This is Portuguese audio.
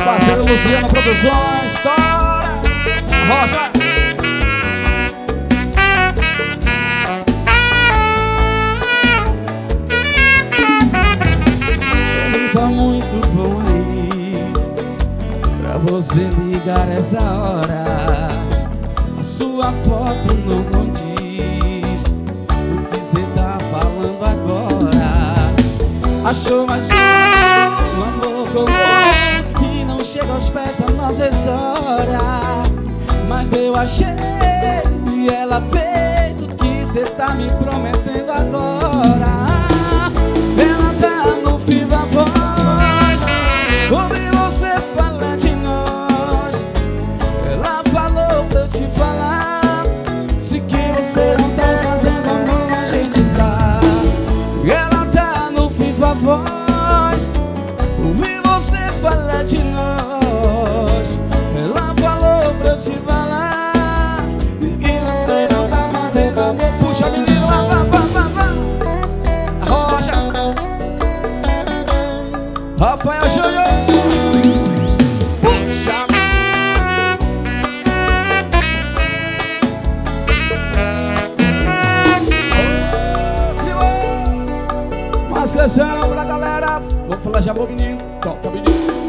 parceiro Luciano Produções, estoura! Rocha! Ele tá muito bom aí pra você ligar essa hora. A sua foto não condiz o que cê tá falando agora. Achou mais um amor comum que não chega aos pés da nossa história. Mas eu achei e ela fez o que cê tá me prometendo agora. Ela tá no Viva Voz, ouvi você falar de nós. Ela falou pra eu te falar, se que você não tá fazendo amor, a gente tá. Ela tá no Viva Voz, ouvi você falar de nós. Ela falou pra eu te falar, se que você não tá fazendo amor. Puxa menino, vá, vá, vá, vá. Rocha Rafael Júnior. Puxa. Mas crescendo pra galera. Vamos falar já, menino. Toca, menino.